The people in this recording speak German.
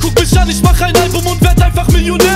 guck mich an, ich mach ein Album und werd einfach Millionär.